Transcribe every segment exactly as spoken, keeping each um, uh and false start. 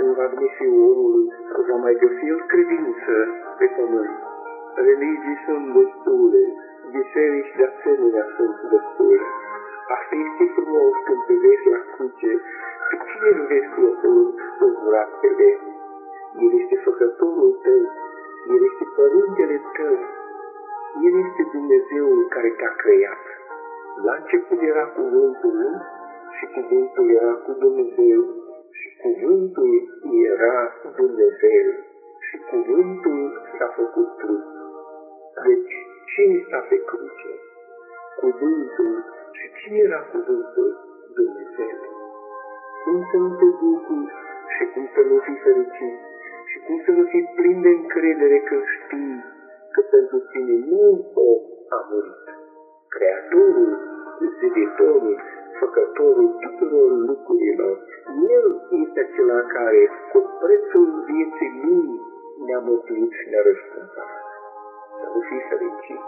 va veni Fiul omului, va mai găsi el credință pe pământ. Religii sunt destule, biserici de asemenea sunt destule. Asta este frumos când te vezi la cruce, pe cine îl vezi tu acolo spânzurat pe lemn? El este făcătorul tău, El este părintele tău, El este Dumnezeul care te-a creat. La început era cuvântul lui și cuvântul era cu Dumnezeu și cuvântul era Dumnezeu și cuvântul s-a făcut trup. Deci, cine sta pe cruce? Cuvântul. Și cine era cuvântul? Dumnezeu. Cum să nu te bucuri și cum să nu fii fericit și cum să nu fii plin de încredere când știi că pentru tine nu un om a murit. Creatorul, ziditorul, făcătorul tuturor lucrurilor, El este acela care, cu prețul vieții Lui, ne-a mântuit și ne-a răscumpărat. Să nu fii fericit.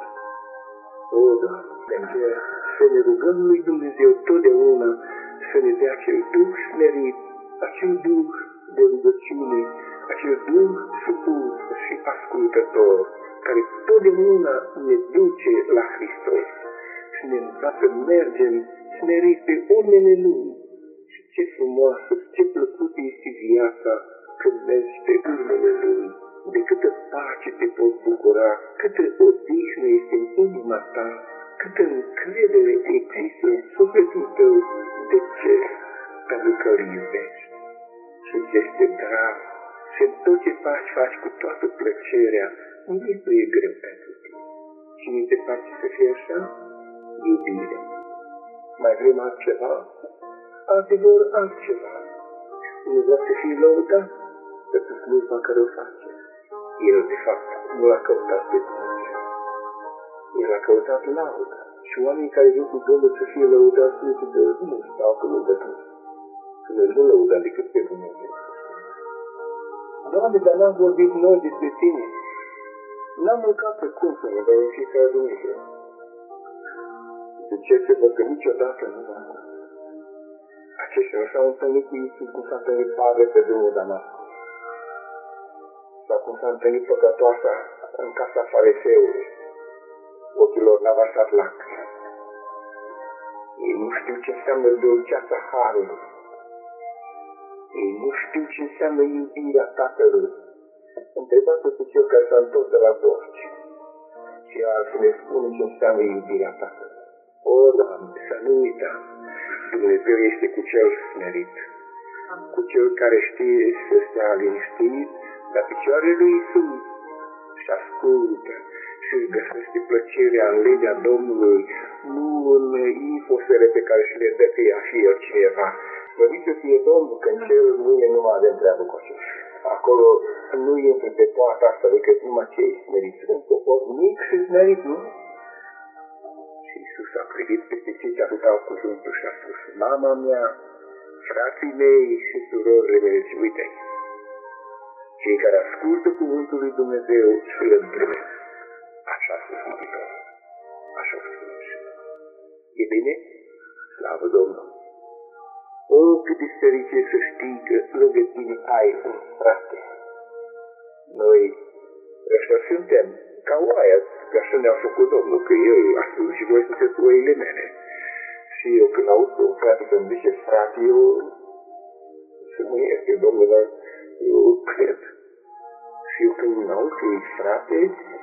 O, Doamne, să ne rugăm lui Dumnezeu totdeauna să ne dea acel Duh smerit, acel Duh de rugăciune, acel Duh supus și ascultător, care totdeauna ne duce la Hristos și ne învață să mergem smerit pe urmele Lui. Și ce frumoasă, ce plăcută este viața când mergi pe urmele Lui. De câtă pace te poți bucura, câtă odihnă este în inima ta, câtă încredere există în sufletul tău. De ce? Pentru că îl iubești și este drag și în tot ce faci, faci cu toată plăcerea. Nimic nu e greu pentru tine. Cine te face să fie așa? Iubire. Mai vrem altceva? Alții vor altceva. Unul vrea să fie lăudat pentru slujba care o face. El, de fapt, nu l-a căutat pe Dumnezeu. El a căutat laudă. Și oamenii care vin cu Domnul să fie lăudați, nu zic că nu stau cu lăudători. Că noi nu lăudăm decât pe Dumnezeu. Doamne, dar n-am vorbit noi despre Tine. N-am mâncat pe cum să ne dăm în fiecare Dumnezeu. De ce se văd că niciodată nu v-am mâncat? Aceștia nu s-au întâlnit cu Iisus cum s-a întâlnit Pavel pe drumul Damascus. Sau cum s-a întâlnit păcătoasa în casa fariseului. Ochilor n-a vărsat lacrimi. Ei nu știu ce înseamnă dulceața harului. Ei nu știu ce înseamnă iubirea Tatălui. Întrebați-o pe cel care s-a întors de la borci. Și el să ne spune ce înseamnă iubirea Tatălui. O, Doamne, să nu uităm. Dumnezeu este cu cel smerit, cu cel care știe să stea liniștit la picioarele lui Iisus și ascultă și își găsește plăcerea în legea Domnului, nu în infosele pe care și le dă că ea și el cineva. Slăvit să fie Domnul, că în cer nu e numai de întreabă cu acești. Acolo nu intră pe poarta asta decât numai cei smeriți. În popor mic și smerit, nu? Și Iisus a privit peste cei ce ascultau cuvântul și a spus: mama mea, frații mei și surorile mele, și uite-i, cei care ascultă cuvântul lui Dumnezeu și îl îndrumesc. Așa se spune. Așa se spune. E bine? Slavă Domnului! O, cât de fericit să știi că lângă tine ai un frate. Noi ăștia suntem ca oaia, că așa ne-a făcut Domnul, că El a spus și voi sunteți oile mele. Și eu când aud pe un frate că îmi zice frate, eu să nu este Domnul, dar eu cred. Și eu când aud că e frate,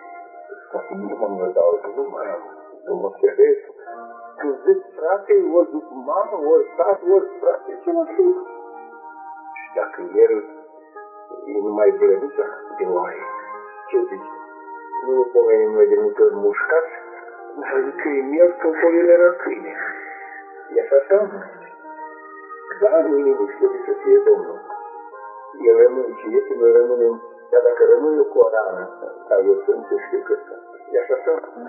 nu mă mă dau, nu mai am, nu mă servesc. Când zic frate, ori zic mamă, ori tată, ori frate, ce mă zic? Și dacă el e numai blănița de oaie, ce zice? Nu ne pomenim noi de multe ori mușcați, dar zic că e miel când polile era câine. E așa sau nu? Dar nu-i nimic, trebuie să fie Domnul. El rămâne și este, noi rămânem, dar dacă rămâne eu cu o rană, dar eu sunt ce știu că sunt. E așa sau nu?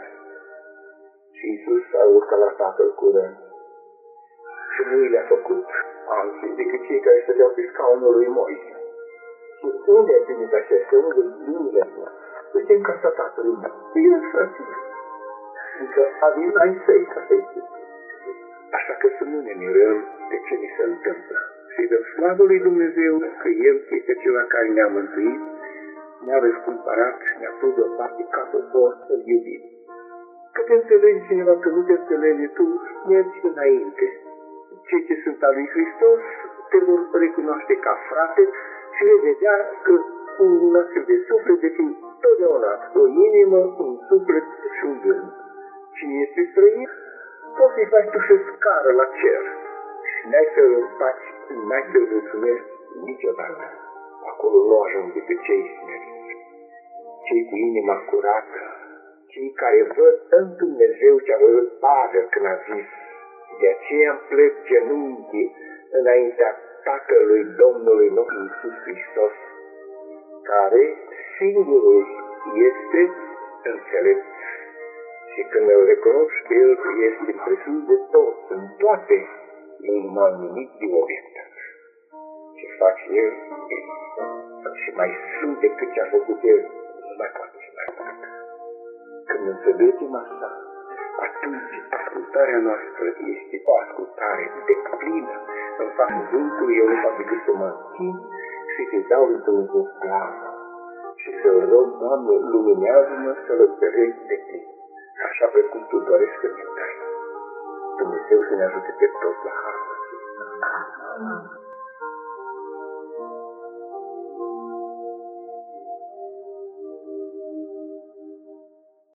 Și Iisus a urcat la Tatăl curând și nu i le-a făcut alții decât cei care stăteau pe scaunul lui Moise. Și unde ai primit acestea? Unde lumile astea? Deci în casa Tatălui meu. Păi el frate. Adică avem ai săi ca să-i spune. Așa că să nu ne mirăm de ce ni se întâmplă. Și dăm slavă lui Dumnezeu că El este acela care ne-a mântuit, ne-a răscumpărat și ne-a pus deoparte ca popor să-L iubim. Că te înțelegi cineva, că nu te înțelege, tu mergi înainte. Cei ce sunt al lui Hristos te vor recunoaște ca frate și vei vedea că cu un astfel de suflet de fi totdeauna o inimă, un suflet și un gând. Cine este străin, poți să-i faci tu și scară la cer și n-ai să-l faci, n-ai să-l mulțumești niciodată. Acolo nu ajung decât cei smeriți, cei cu inima curată, cei care văd în Dumnezeu ce a văzut Pavel când a zis: de aceea îmi plec genunchii înaintea Tatălui Domnului nostru Iisus Hristos, care singurul este înțelept. Și când îl recunoști, El este presus de tot, în toate, El nu mai nimic de obiectat. Ce face El, și mai sunt decât ce a făcut El, nu mai poate fi mai mult. Când înțelegem asta, atunci ascultarea noastră este o ascultare deplină în fața Duhului. Eu nu fac decât să mă înțin și să-i dau lui Dumnezeu slavă și să-L rog: Doamne, luminează-mă să-L înțeleg de Tine, așa precum Tu dorești să ne dai. Dumnezeu să ne ajute pe toți la harul acesta.